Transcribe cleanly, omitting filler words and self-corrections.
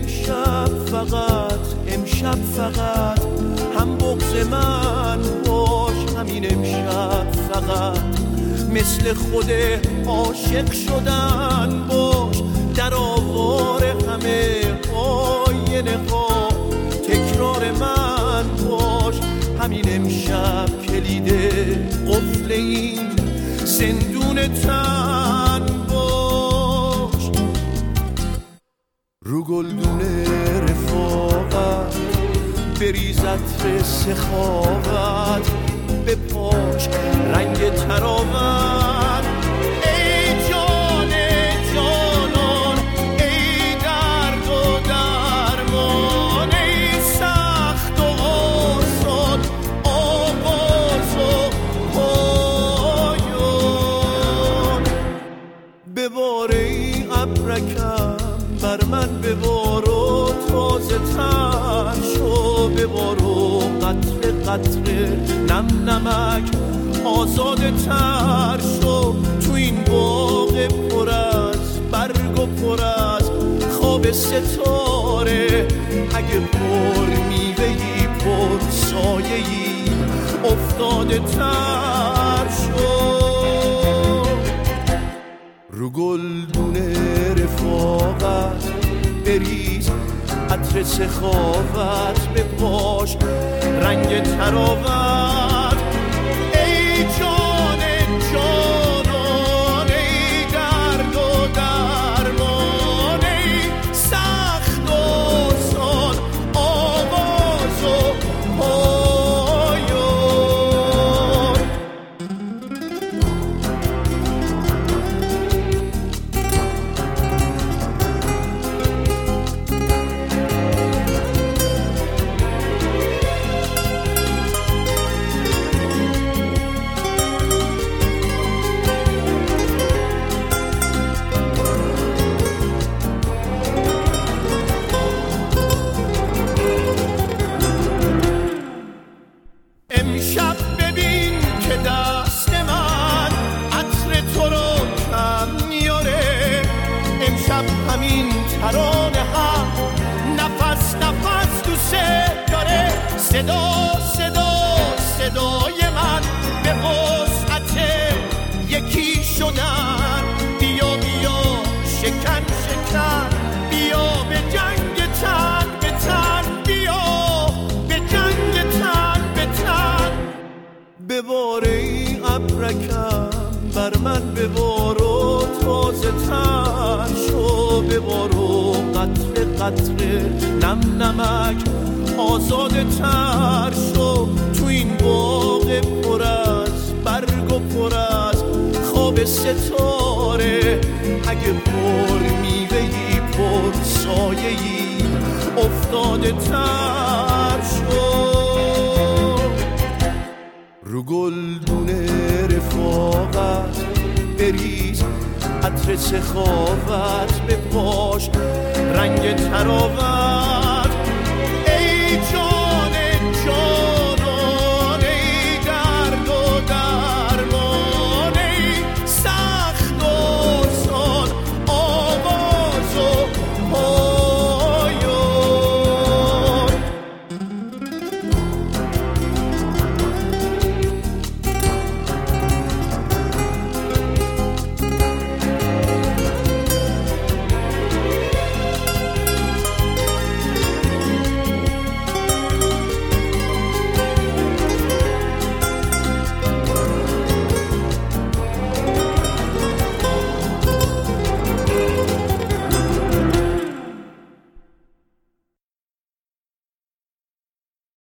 امشب فقط هم بغض من باش، همین امشب فقط مثل خود عاشق شدن باش، در آوار همه آینه ها تکرار من باش، همین امشب کلید قفل این زندون تن باش. رو گلدون رفاقت بریز عطر سخاوت، به پاش رنگ تراوت. ای جان جانان، ای درد و درمان، ای سخت و آسان، آغاز و پایان. ببار ای ابرکم بر من، ببار و تازه تر شو، ببار و قطره قطره نم نمک آزاده تر شو. تو این باغ پر از برگ و پر از خواب ستاره، اگه پر میوهی پر سایه‌ای افتاده تر شو. رو گلدون رفاقت بریز عطر سخاوت، به پاش رنگ تراوت. ای جان جانان، ای درد و درمان، ای سخت و آسان، آواز و پایان. امشب ببین که دست من عطر تو رو کم میاره، امشب همین ترانه هم نفس نفس دوست داره. صدا صدا صدای من به وسعت یکی شدن، بیا بیا شکن شکن، بیا به جنگ تن به تن، بیا به جنگ تن به تن. ببار ای ابرکم بر من، ببار و تازه تر شو، ببار و قطره قطره نم نمک آزاده تر شو. تو این باغ پر از برگ و پر از خواب ستاره، اگه پر میوهی پر سایه‌ای افتاده تر شو. رو گلدون رفاقت بریز عطر سخاوت، به پاش رنگ تراوت.